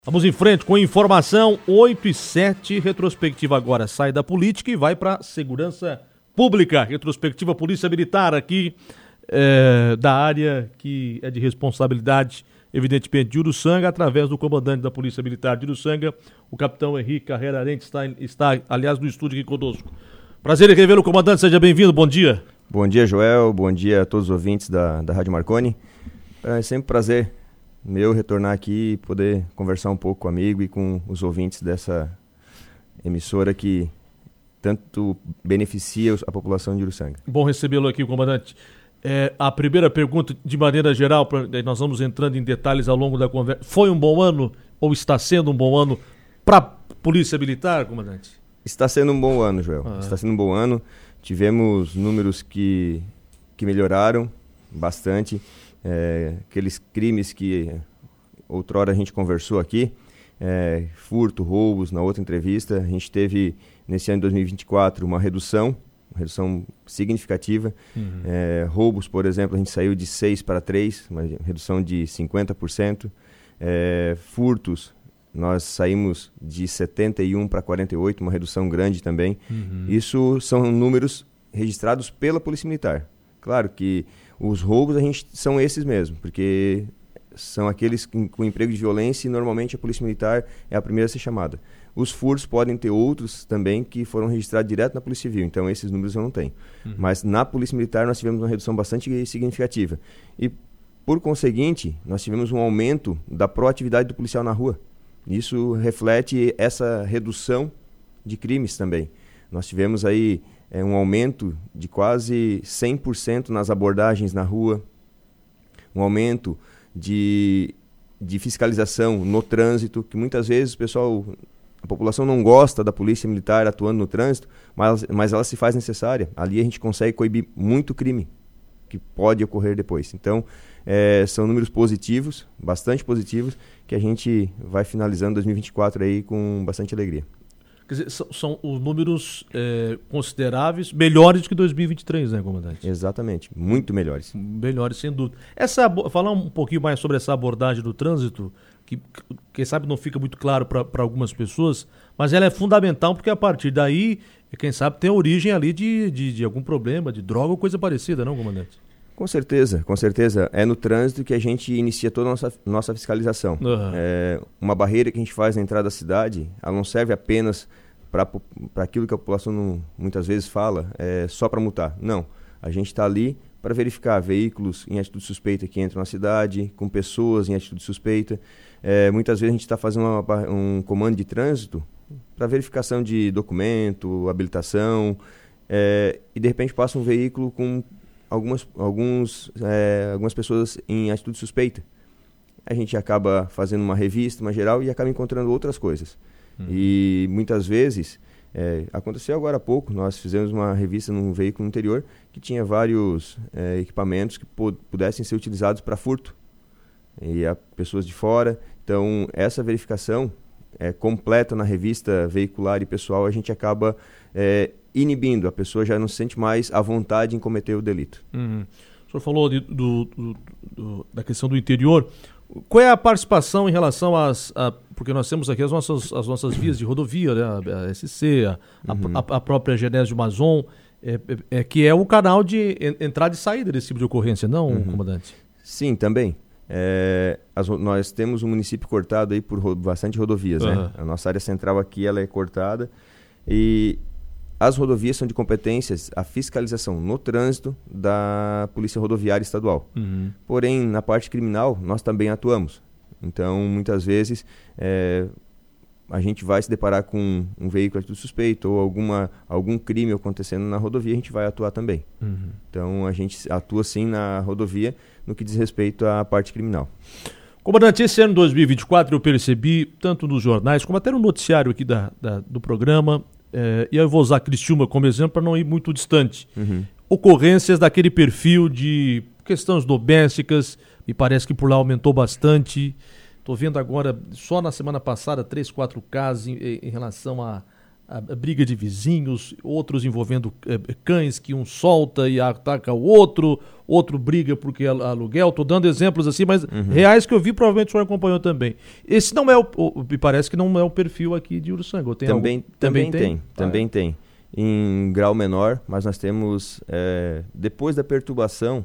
Vamos em frente com informação 8h07, retrospectiva agora sai da política e vai para segurança pública, retrospectiva Polícia Militar aqui da área que é de responsabilidade, evidentemente, de Uruçanga, através do comandante da Polícia Militar de Uruçanga, o capitão Henrique Carreira Arente, está aliás, no estúdio aqui conosco. Prazer em revê-lo, comandante, seja bem-vindo, bom dia. Bom dia, Joel, bom dia a todos os ouvintes da Rádio Marconi. É sempre um prazer meu retornar aqui e poder conversar um pouco comigo e com os ouvintes dessa emissora que tanto beneficia a população de Uruçanga. Bom recebê-lo aqui, comandante. A primeira pergunta, de maneira geral, nós vamos entrando em detalhes ao longo da conversa. Foi um bom ano ou está sendo um bom ano para a Polícia Militar, comandante? Está sendo um bom ano, Joel. Está sendo um bom ano. Tivemos números que melhoraram bastante. Aqueles crimes que outrora a gente conversou aqui, furto, roubos, na outra entrevista, a gente teve nesse ano de 2024 uma redução significativa. Roubos, por exemplo, a gente saiu de 6 para 3, uma redução de 50%. Furtos, nós saímos de 71 para 48, uma redução grande também. Isso são números registrados pela Polícia Militar. Claro que os roubos são esses mesmo, porque são aqueles com emprego de violência e normalmente a Polícia Militar é a primeira a ser chamada. Os furtos podem ter outros também que foram registrados direto na Polícia Civil, então esses números eu não tenho. Mas na Polícia Militar nós tivemos uma redução bastante significativa. E, por conseguinte, nós tivemos um aumento da proatividade do policial na rua. Isso reflete essa redução de crimes também. Nós tivemos aí um aumento de quase 100% nas abordagens na rua, um aumento de fiscalização no trânsito, que muitas vezes a população não gosta da Polícia Militar atuando no trânsito, mas ela se faz necessária. Ali a gente consegue coibir muito crime que pode ocorrer depois. Então, são números positivos, bastante positivos, que a gente vai finalizando 2024 aí com bastante alegria. Quer dizer, são os números consideráveis, melhores do que 2023, né, comandante? Exatamente, muito melhores. Melhores, sem dúvida. Falar um pouquinho mais sobre essa abordagem do trânsito, que quem sabe não fica muito claro para algumas pessoas, mas ela é fundamental porque a partir daí, quem sabe, tem origem ali de algum problema, de droga ou coisa parecida, não, comandante? Com certeza. É no trânsito que a gente inicia toda a nossa fiscalização. Uma barreira que a gente faz na entrada da cidade, ela não serve apenas para aquilo que a população muitas vezes fala, só para multar. Não, a gente está ali para verificar veículos em atitude suspeita que entram na cidade, com pessoas em atitude suspeita. Muitas vezes a gente está fazendo um comando de trânsito para verificação de documento, habilitação, e de repente passa um veículo com algumas pessoas em atitude suspeita. A gente acaba fazendo uma revista, uma geral, e acaba encontrando outras coisas. E muitas vezes, aconteceu agora há pouco, nós fizemos uma revista num veículo interior que tinha vários equipamentos que pudessem ser utilizados para furto. E há pessoas de fora. Então, essa verificação completa na revista veicular e pessoal, a gente acaba inibindo, a pessoa já não se sente mais à vontade em cometer o delito. O senhor falou da questão do interior. Qual é a participação em relação porque nós temos aqui as nossas vias de rodovia, né? A SC, a própria Genésio Mazon, que é o canal de entrada e saída desse tipo de ocorrência, não, comandante? Sim, também. Nós temos um município cortado aí por bastante rodovias, né? A nossa área central aqui ela é cortada e as rodovias são de competências, a fiscalização no trânsito da Polícia Rodoviária Estadual. Porém, na parte criminal, nós também atuamos. Então, muitas vezes, a gente vai se deparar com um veículo de suspeito ou algum crime acontecendo na rodovia, a gente vai atuar também. Então, a gente atua sim na rodovia no que diz respeito à parte criminal. Comandante, esse ano 2024 eu percebi, tanto nos jornais como até no noticiário aqui do programa, e eu vou usar Criciúma como exemplo para não ir muito distante. Ocorrências daquele perfil de questões domésticas, me parece que por lá aumentou bastante. Estou vendo agora, só na semana passada, 3, 4 casos em relação a a briga de vizinhos, outros envolvendo cães que um solta e ataca o outro briga porque é aluguel. Estou dando exemplos assim, mas reais que eu vi, provavelmente o senhor acompanhou também. Esse não é me parece que não é o perfil aqui de Uruçanga. Também tem. Em grau menor, mas nós temos, depois da perturbação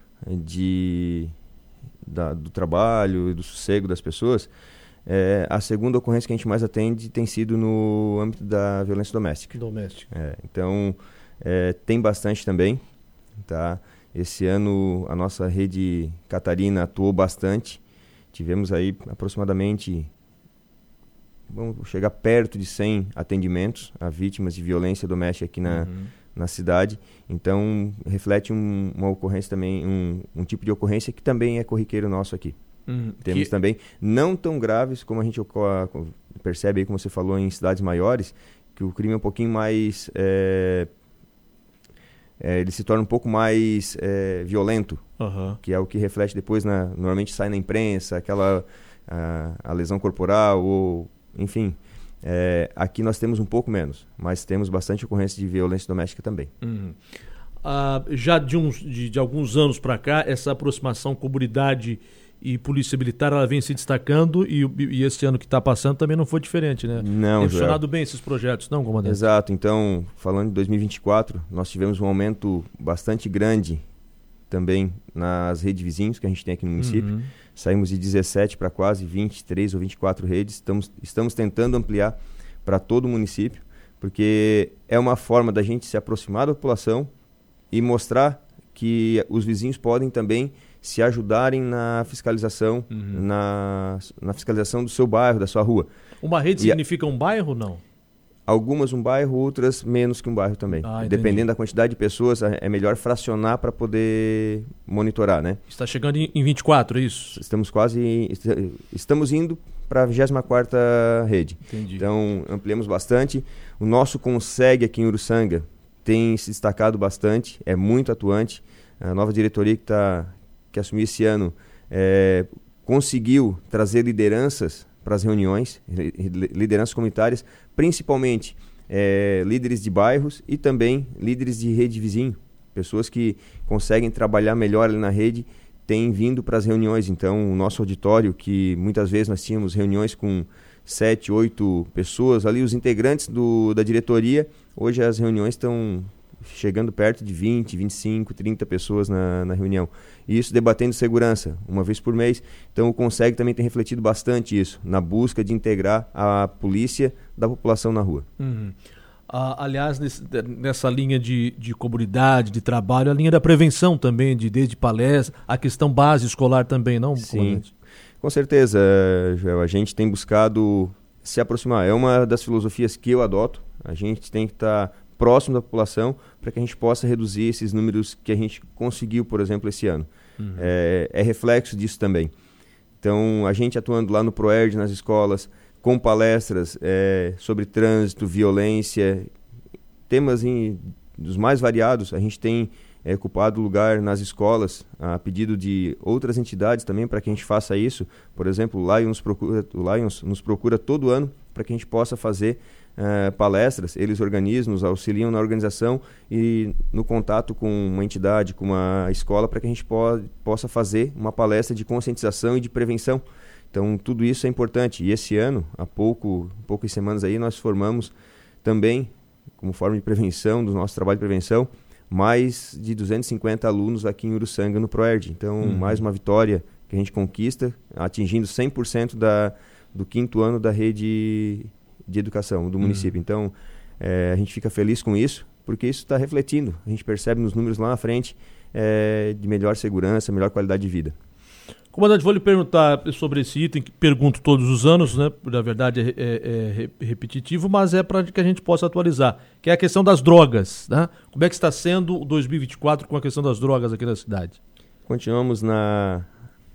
do trabalho e do sossego das pessoas, a segunda ocorrência que a gente mais atende tem sido no âmbito da violência doméstica. Então, tem bastante também. Tá? Esse ano a nossa rede Catarina atuou bastante. Tivemos aí aproximadamente, vamos chegar perto de 100 atendimentos a vítimas de violência doméstica aqui na cidade. Então, reflete uma ocorrência também, um tipo de ocorrência que também é corriqueiro nosso aqui. Temos também, não tão graves como a gente percebe aí, como você falou, em cidades maiores, que o crime é um pouquinho mais... ele se torna um pouco mais violento, que é o que reflete depois, normalmente sai na imprensa, a lesão corporal, ou enfim... aqui nós temos um pouco menos, mas temos bastante ocorrência de violência doméstica também. Já de alguns anos para cá, essa aproximação comunidade e polícia militar, ela vem se destacando e esse ano que está passando também não foi diferente, né? Não, tem funcionado bem esses projetos, não, comandante? Exato. Então, falando de 2024, nós tivemos um aumento bastante grande também nas redes vizinhos que a gente tem aqui no município. Saímos de 17 para quase 23 ou 24 redes. Estamos tentando ampliar para todo o município, porque é uma forma da gente se aproximar da população e mostrar que os vizinhos podem também se ajudarem na fiscalização, na fiscalização do seu bairro, da sua rua. Uma rede significa um bairro, não? Algumas um bairro, outras menos que um bairro também. Dependendo da quantidade de pessoas, é melhor fracionar para poder monitorar, né? Está chegando em 24, é isso? Estamos indo para a 24ª rede. Entendi. Então, ampliamos bastante. O nosso Conseg aqui em Uruçanga tem se destacado bastante, é muito atuante. A nova diretoria que assumiu esse ano conseguiu trazer lideranças para as reuniões, lideranças comunitárias, principalmente líderes de bairros e também líderes de rede vizinho, pessoas que conseguem trabalhar melhor ali na rede, têm vindo para as reuniões. Então, o nosso auditório, que muitas vezes nós tínhamos reuniões com 7, 8 pessoas, ali os integrantes da diretoria, hoje as reuniões estão chegando perto de 20, 25, 30 pessoas na reunião. E isso debatendo segurança, uma vez por mês. Então o Conseg também tem refletido bastante isso, na busca de integrar a polícia da população na rua. Aliás, nessa linha de comunidade, de trabalho, a linha da prevenção também, desde palestra, a questão base escolar também, não? Sim, com certeza, Joel. A gente tem buscado se aproximar. É uma das filosofias que eu adoto. A gente tem que estar próximo da população para que a gente possa reduzir esses números que a gente conseguiu, por exemplo, esse ano. É reflexo disso também. Então, a gente atuando lá no ProERD, nas escolas, com palestras sobre trânsito, violência, temas dos mais variados, a gente tem ocupado lugar nas escolas, a pedido de outras entidades também para que a gente faça isso. Por exemplo, o Lions nos procura todo ano para que a gente possa fazer palestras. Eles organizam, nos auxiliam na organização e no contato com uma entidade, com uma escola, para que a gente possa fazer uma palestra de conscientização e de prevenção. Então, tudo isso é importante. E esse ano, há poucas semanas aí, nós formamos também, como forma de prevenção, do nosso trabalho de prevenção, mais de 250 alunos aqui em Uruçanga, no ProERD. Então, mais uma vitória que a gente conquista, atingindo 100% do 5º ano da rede de educação do município. Então, a gente fica feliz com isso, porque isso está refletindo. A gente percebe nos números lá na frente de melhor segurança, melhor qualidade de vida. Comandante, vou lhe perguntar sobre esse item, que pergunto todos os anos, né? Na verdade é repetitivo, mas é para que a gente possa atualizar, que é a questão das drogas, né? Como é que está sendo o 2024 com a questão das drogas aqui na cidade? Continuamos na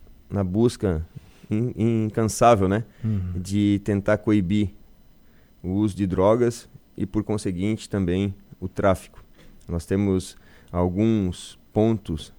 busca incansável, né? De tentar coibir o uso de drogas e, por conseguinte, também o tráfico. Nós temos alguns pontos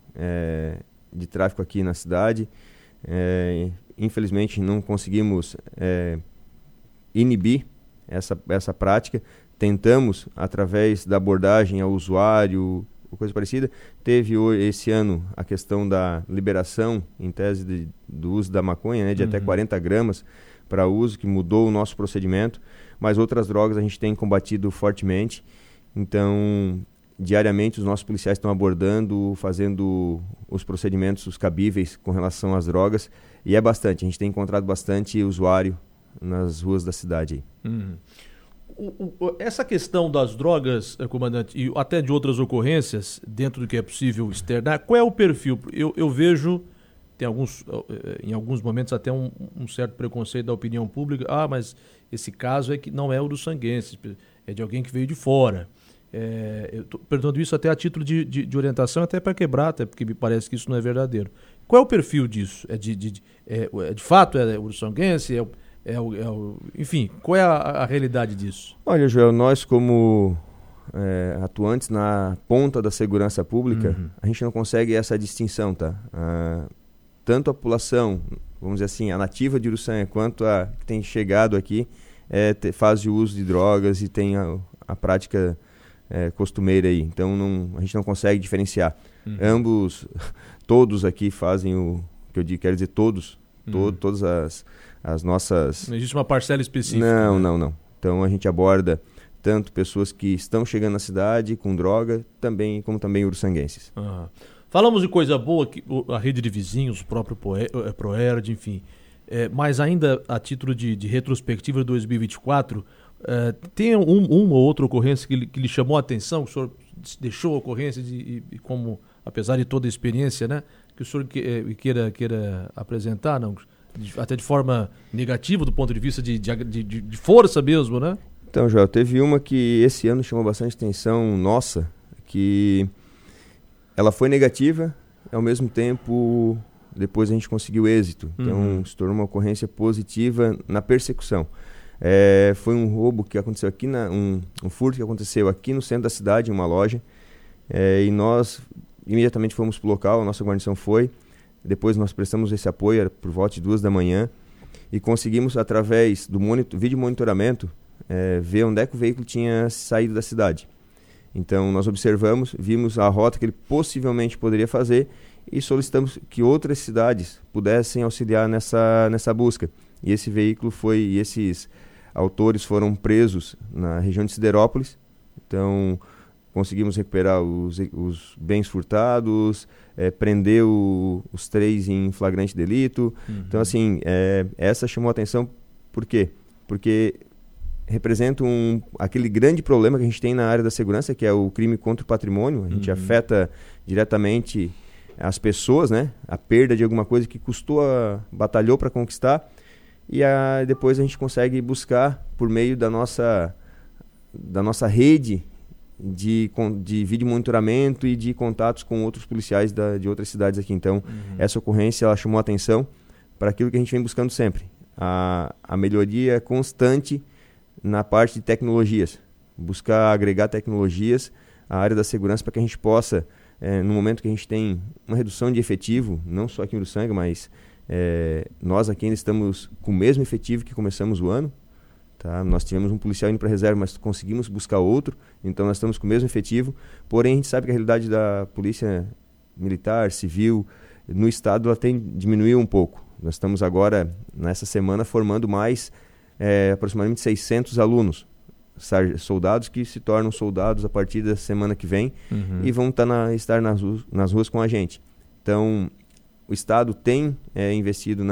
de tráfico aqui na cidade. Infelizmente, não conseguimos inibir essa prática. Tentamos, através da abordagem ao usuário, ou coisa parecida. Teve esse ano a questão da liberação, em tese, do uso da maconha, né, de até 40 gramas para uso, que mudou o nosso procedimento. Mas outras drogas a gente tem combatido fortemente. Então, diariamente os nossos policiais estão abordando, fazendo os procedimentos os cabíveis com relação às drogas. E é bastante, a gente tem encontrado bastante usuário nas ruas da cidade aí. Essa questão das drogas, comandante, e até de outras ocorrências, dentro do que é possível externar, qual é o perfil? Eu vejo, em alguns momentos até um certo preconceito da opinião pública. Mas esse caso é que não é o dos sanguenses, é de alguém que veio de fora. Eu estou perguntando isso até a título de orientação, até para quebrar, até porque me parece que isso não é verdadeiro. Qual é o perfil disso? De fato é o sanguense? Enfim, qual é a realidade disso? Olha, Joel, nós como atuantes na ponta da segurança pública, a gente não consegue essa distinção, tá? Tanto a população, vamos dizer assim, a nativa de Uruçanga, quanto a que tem chegado aqui, faz o uso de drogas e tem a prática costumeira aí. Então a gente não consegue diferenciar. Todos aqui fazem o que eu quero dizer, todas as nossas... Não existe uma parcela específica? Não. Então a gente aborda tanto pessoas que estão chegando na cidade com droga, como também uruçanguenses. Falamos de coisa boa, a rede de vizinhos, o próprio Proerd, enfim. Mas ainda a título de retrospectiva de 2024, tem uma ou outra ocorrência que lhe chamou a atenção, que o senhor deixou a ocorrência e como, apesar de toda a experiência, né, que o senhor queira apresentar, não? Até de forma negativa, do ponto de vista de força mesmo, né? Então, Joel, teve uma que esse ano chamou bastante atenção nossa, que ela foi negativa, ao mesmo tempo depois a gente conseguiu êxito. Então, se tornou uma ocorrência positiva na persecução. Foi um roubo que aconteceu aqui, um furto que aconteceu aqui no centro da cidade, em uma loja, e nós imediatamente fomos para o local, a nossa guarnição foi. Depois nós prestamos esse apoio, era por volta de 2 da manhã, e conseguimos, através do vídeo monitoramento, ver onde é que o veículo tinha saído da cidade. Então nós observamos, vimos a rota que ele possivelmente poderia fazer e solicitamos que outras cidades pudessem auxiliar nessa busca. E esse veículo e esses autores foram presos na região de Siderópolis. Então conseguimos recuperar os bens furtados, prender os 3 em flagrante delito. Então, assim, essa chamou a atenção. Por quê? Porque representa aquele grande problema que a gente tem na área da segurança, que é o crime contra o patrimônio. A gente afeta diretamente as pessoas, né? A perda de alguma coisa que batalhou para conquistar. E depois a gente consegue buscar, por meio da nossa rede de vídeo monitoramento e de contatos com outros policiais de outras cidades aqui. Então, essa ocorrência ela chamou a atenção para aquilo que a gente vem buscando sempre. A melhoria constante na parte de tecnologias. Buscar agregar tecnologias à área da segurança para que a gente possa, no momento que a gente tem uma redução de efetivo, não só aqui em Uruçanga, mas nós aqui ainda estamos com o mesmo efetivo que começamos o ano. Tá? Nós tivemos um policial indo para a reserva, mas conseguimos buscar outro, então nós estamos com o mesmo efetivo. Porém, a gente sabe que a realidade da polícia militar, civil, no estado, ela diminuiu um pouco. Nós estamos agora, nessa semana, formando mais aproximadamente 600 alunos, soldados que se tornam soldados a partir da semana que vem e vão estar nas ruas com a gente. Então, o estado tem investido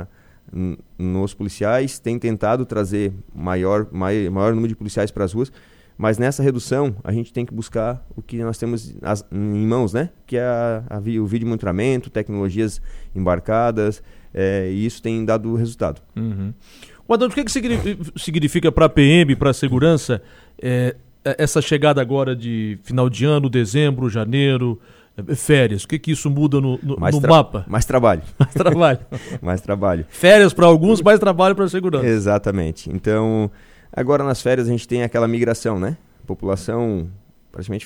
nos policiais, tem tentado trazer maior número de policiais para as ruas, mas nessa redução a gente tem que buscar o que nós temos em mãos, né? Que é o vídeo monitoramento, tecnologias embarcadas, e isso tem dado resultado. Adão, o que significa para a PM, para a segurança, essa chegada agora de final de ano, dezembro, janeiro, férias? O que isso muda no mapa? Mais trabalho. Mais trabalho. Mais trabalho. Férias para alguns, mais trabalho para a segurança. Exatamente. Então, agora nas férias a gente tem aquela migração, né? A população, praticamente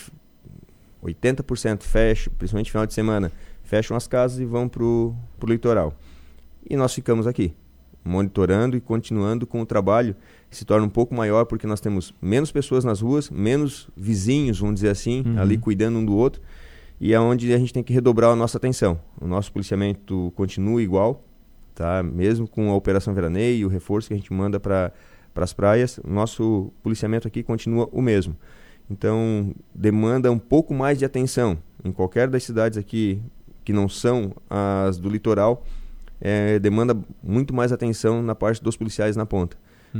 80% fecha, principalmente final de semana, fecham as casas e vão pro litoral. E nós ficamos aqui. monitorando e continuando com o trabalho, que se torna um pouco maior porque nós temos menos pessoas nas ruas, menos vizinhos, vamos dizer assim, ali cuidando um do outro, e é onde a gente tem que redobrar a nossa atenção. O nosso policiamento continua igual, tá? Mesmo com a Operação Veraneio e o reforço que a gente manda para as praias, o nosso policiamento aqui continua o mesmo. Então, demanda um pouco mais de atenção. Em qualquer das cidades aqui que não são as do litoral, demanda muito mais atenção na parte dos policiais na ponta.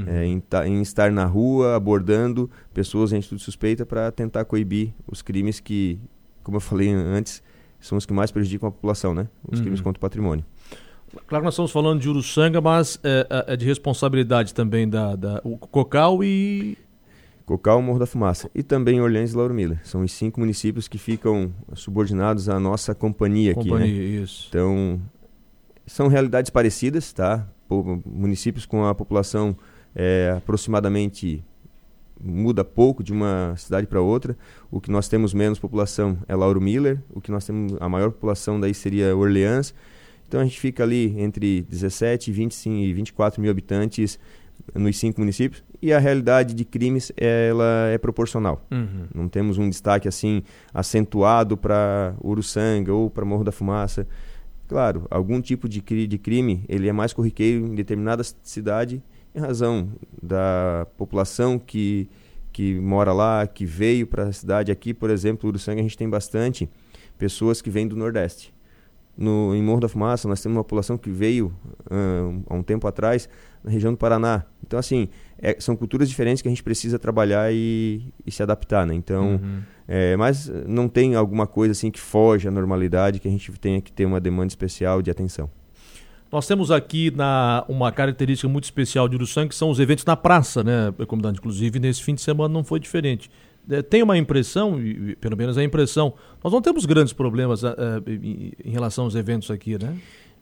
Em estar na rua, abordando pessoas em atitude suspeita para tentar coibir os crimes que, como eu falei antes, são os que mais prejudicam a população, né? Os crimes contra o patrimônio. Claro que nós estamos falando de Uruçanga, mas é de responsabilidade também o Cocal e... Cocal, Morro da Fumaça e também Orleans e Lauro Miller. São os 5 municípios que ficam subordinados à nossa companhia aqui, né? Isso. Então, são realidades parecidas, tá? Municípios com a população aproximadamente muda pouco de uma cidade para outra. O que nós temos menos população é Lauro Miller, o que nós temos a maior população daí seria Orleans. Então a gente fica ali entre 17 e 24 mil habitantes nos 5 municípios, e a realidade de crimes ela é proporcional. Não temos um destaque assim acentuado para Uruçanga ou para Morro da Fumaça. Claro, algum tipo de crime ele é mais corriqueiro em determinada cidade em razão da população que mora lá, que veio para a cidade. Aqui, por exemplo, Uruçanga, a gente tem bastante pessoas que vêm do Nordeste. Em Morro da Fumaça, nós temos uma população que veio há um tempo atrás na região do Paraná. Então, assim, são culturas diferentes que a gente precisa trabalhar e se adaptar, né? Então, mas não tem alguma coisa assim que foge à normalidade, que a gente tenha que ter uma demanda especial de atenção. Nós temos aqui uma característica muito especial de Uruçanga, que são os eventos na praça, né, comandante? Inclusive, nesse fim de semana não foi diferente. Tem uma impressão, pelo menos a impressão, nós não temos grandes problemas em relação aos eventos aqui, né?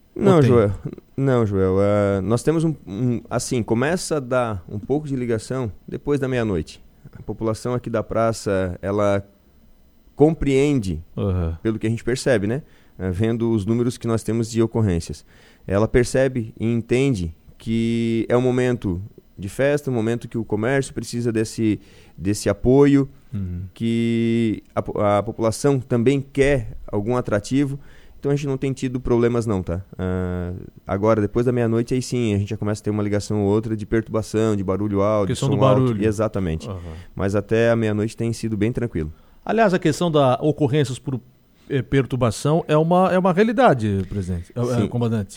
Não, Joel. Nós temos assim, começa a dar um pouco de ligação depois da meia-noite. A população aqui da praça, ela compreende, pelo que a gente percebe, né? Vendo os números que nós temos de ocorrências. Ela percebe e entende que é um momento de festa, um momento que o comércio precisa desse apoio, que a população também quer algum atrativo. Então a gente não tem tido problemas não, tá? Agora, depois da meia-noite, aí sim, a gente já começa a ter uma ligação ou outra de perturbação, de barulho alto, questão de som do barulho. alto. Exatamente. Mas até a meia-noite tem sido bem tranquilo. Aliás, a questão da ocorrências por perturbação é uma realidade, presidente, comandante.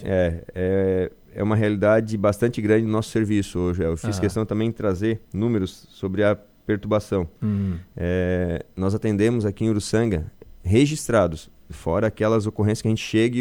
É uma realidade bastante grande no nosso serviço hoje. Eu fiz questão também de trazer números sobre a perturbação. Nós atendemos aqui em Uruçanga registrados, fora aquelas ocorrências que a gente chega e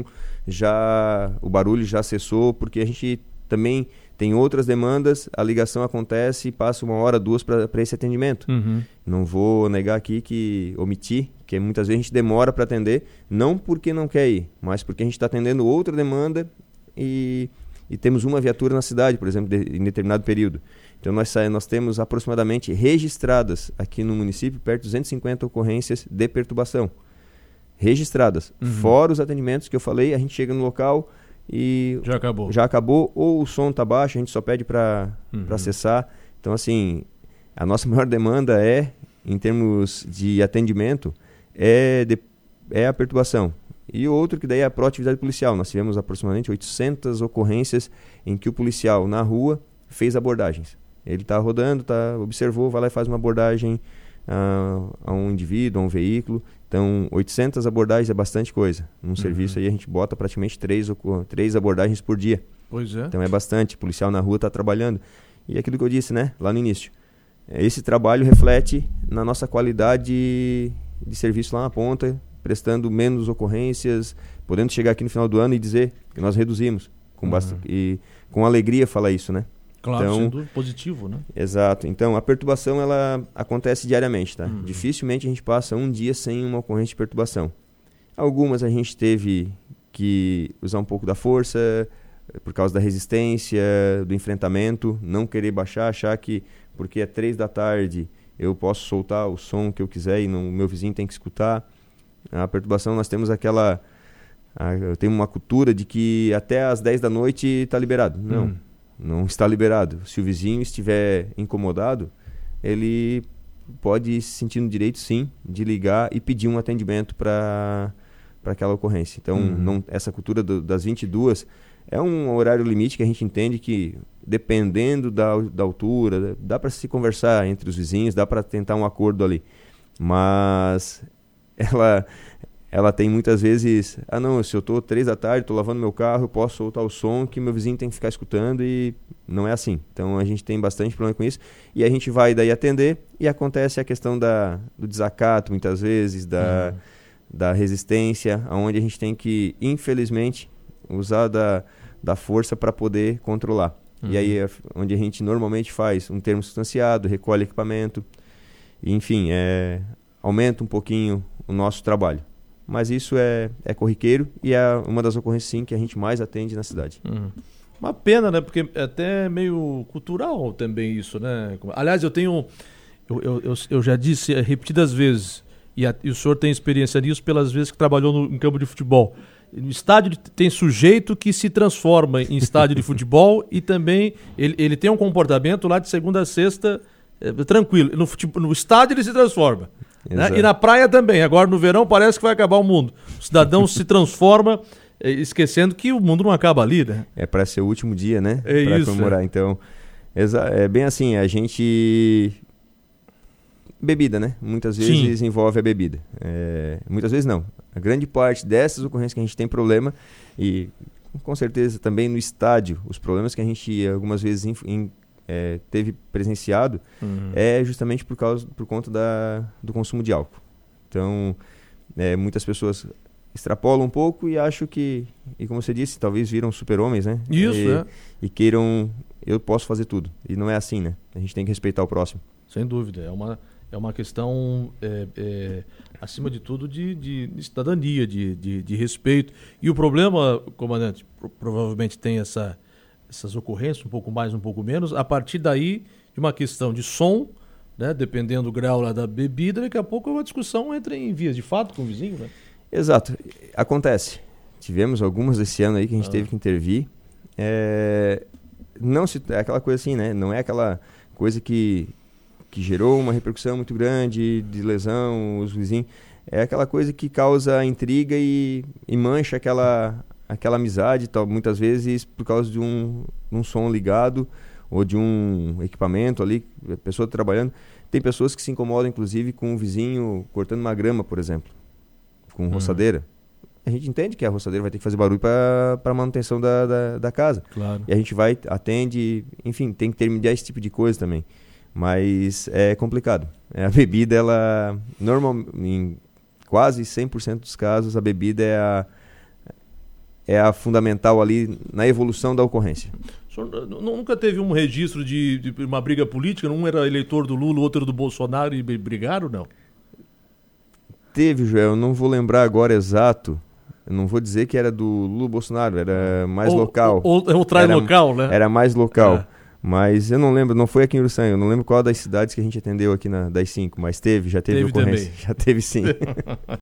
o barulho já cessou, porque a gente também tem outras demandas, a ligação acontece e passa 1 hora, 2 para esse atendimento. Não vou negar aqui que omiti, que muitas vezes a gente demora para atender, não porque não quer ir, mas porque a gente está atendendo outra demanda e temos uma viatura na cidade, por exemplo, em determinado período. Então nós temos aproximadamente registradas aqui no município perto de 250 ocorrências de perturbação. Registradas. Fora os atendimentos que eu falei, a gente chega no local e já acabou, ou o som está baixo, a gente só pede para acessar. Então, assim, a nossa maior demanda em termos de atendimento, é a perturbação. E outro que daí é a proatividade policial. Nós tivemos aproximadamente 800 ocorrências em que o policial na rua fez abordagens. Ele está rodando, observou, vai lá e faz uma abordagem a um indivíduo, a um veículo. Então, 800 abordagens é bastante coisa. Num serviço aí a gente bota praticamente 3 abordagens por dia. Pois é. Então é bastante. O policial na rua está trabalhando. E aquilo que eu disse, né, lá no início. Esse trabalho reflete na nossa qualidade de serviço lá na ponta, prestando menos ocorrências, podendo chegar aqui no final do ano e dizer que nós reduzimos. E com alegria falar isso, né? Claro, então, sendo positivo, né? Exato. Então, a perturbação, ela acontece diariamente, tá? Dificilmente a gente passa um dia sem uma ocorrência de perturbação. Algumas a gente teve que usar um pouco da força, por causa da resistência, do enfrentamento, não querer baixar, achar que porque é 3 da tarde eu posso soltar o som que eu quiser e o meu vizinho tem que escutar. A perturbação, nós temos aquela Eu tenho uma cultura de que até às 10 da noite está liberado. Não está liberado. Se o vizinho estiver incomodado, ele pode se sentir no direito, sim, de ligar e pedir um atendimento para aquela ocorrência. Então, essa cultura das 22 é um horário limite que a gente entende que, dependendo da altura, dá para se conversar entre os vizinhos, dá para tentar um acordo ali. Mas ela tem muitas vezes, não, se eu estou 3 da tarde, estou lavando meu carro, eu posso soltar o som que meu vizinho tem que ficar escutando, e não é assim. Então a gente tem bastante problema com isso, e a gente vai daí atender, e acontece a questão do desacato, muitas vezes, da resistência, onde a gente tem que, infelizmente, usar da força para poder controlar. E aí é onde a gente normalmente faz um termo substanciado, recolhe equipamento, enfim, aumenta um pouquinho o nosso trabalho. Mas isso é corriqueiro e é uma das ocorrências, sim, que a gente mais atende na cidade. Uma pena, né? Porque é até meio cultural também isso, né? Aliás, eu já disse repetidas vezes, e o senhor tem experiência nisso pelas vezes que trabalhou em campo de futebol. No estádio tem sujeito que se transforma em estádio de futebol e também ele tem um comportamento lá de segunda a sexta tranquilo. No estádio ele se transforma. Né? E na praia também. Agora no verão parece que vai acabar o mundo. O cidadão se transforma, esquecendo que o mundo não acaba ali, né? Parece ser o último dia, né? Para comemorar. Então, é bem assim, a gente... Bebida, né? Muitas vezes envolve a bebida. Muitas vezes não. A grande parte dessas ocorrências que a gente tem problema, e com certeza também no estádio, os problemas que a gente algumas vezes teve presenciado, é justamente por conta do consumo de álcool. Então, muitas pessoas extrapolam um pouco e acham que, e como você disse, talvez viram super-homens, né? Isso, e queiram, eu posso fazer tudo. E não é assim, né? A gente tem que respeitar o próximo. Sem dúvida. É uma questão, acima de tudo, de cidadania, de respeito. E o problema, comandante, provavelmente tem essas ocorrências, um pouco mais, um pouco menos, a partir daí de uma questão de som, né, dependendo do grau lá da bebida, daqui a pouco uma discussão entra em vias de fato com o vizinho, né? Exato, acontece. Tivemos algumas esse ano aí que a gente teve que intervir. Não é aquela coisa assim, né? Não é aquela coisa que gerou uma repercussão muito grande de lesão, os vizinhos. É aquela coisa que causa intriga e mancha aquela amizade, muitas vezes por causa de um som ligado ou de um equipamento ali, a pessoa trabalhando. Tem pessoas que se incomodam, inclusive, com o vizinho cortando uma grama, por exemplo, com roçadeira. A gente entende que a roçadeira vai ter que fazer barulho para a manutenção da casa. Claro. E a gente vai, atende, enfim, tem que terminar esse tipo de coisa também. Mas é complicado. A bebida, ela, em quase 100% dos casos, a bebida é a fundamental ali na evolução da ocorrência. O senhor nunca teve um registro de uma briga política? Um era eleitor do Lula, o outro do Bolsonaro e brigaram, não? Teve, Joel. Eu não vou lembrar agora exato. Eu não vou dizer que era do Lula Bolsonaro, era mais local. Ou traz local, né? Era mais local. Mas eu não lembro, não foi aqui em Uruçanga, eu não lembro qual das cidades que a gente atendeu aqui das 5, mas já teve ocorrência. Também. Já teve sim.